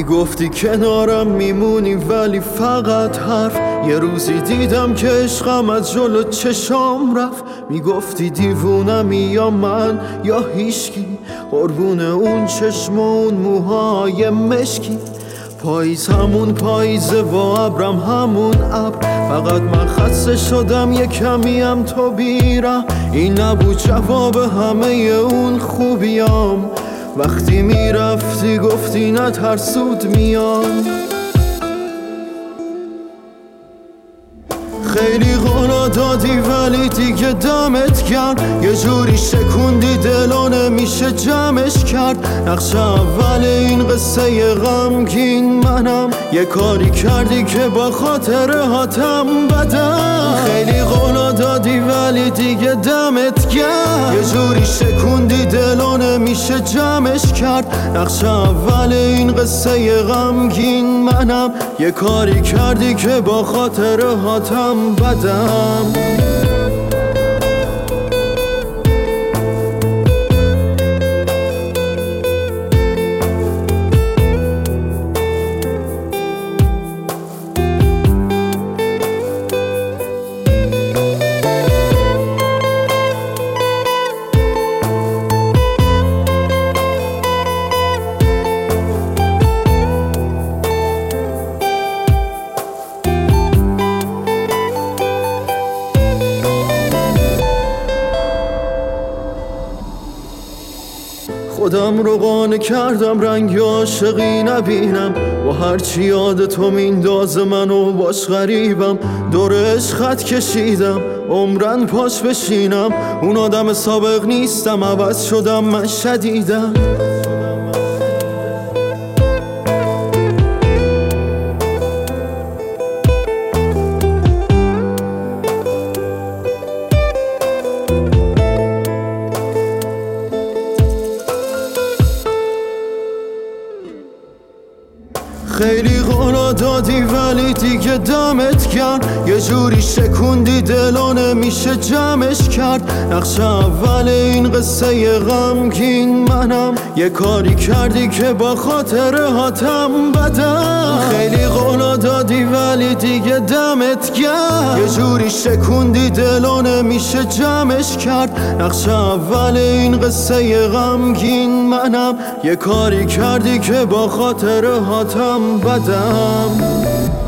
میگفتی کنارم میمونی ولی فقط حرف. یه روزی دیدم که عشقم از جلو چشام رفت. میگفتی دیوونمی یا من یا هیشکی، قربون اون چشم و اون موهای مشکی. پاییز همون پاییزه و ابرم همون ابر، فقط من خسته شدم یه کمی هم تو بیرم. این نبود جواب همه اون خوبیام. وقتی میرفتی گفتی نترسود میام. خیلی قولا دادی ولی دیگه دمت گرم. یه جوری شکوندی دلو نمیشه جمعش کرد. نقش اول این قصه غمگین منم. یه کاری کردی که با خاطره هاتم بدم. خیلی قولا دادی ولی دیگه دمت گرم. یه جوری شکوندی دلو نمیشه جمعش کرد. نقش اول این قصه غمگین منم. یه کاری کردی که با خاطره هاتم بدم. خودم رو قانع کردم رنگ عاشقی نبینم. با هرچی یاد تو میندازه منو باش غریبم. دور عشقت کشیدم عمرن پاش بشینم. اون آدم سابق نیستم، عوض شدم من شدیدم. خیلی قولا دادی ولی دیگه دمت گرم. یه جوری شکوندی دلو نمیشه جمعش کرد. نقش اول این قصه غمگین منم. یه کاری کردی که با خاطره هاتم بدم. خیلی قولا دادی ولی دیگه دمت گرم. یه جوری شکوندی دلو نمیشه جمعش کرد. نقش اول این قصه غمگین منم. یه کاری کردی که با خاطره هاتم بدم.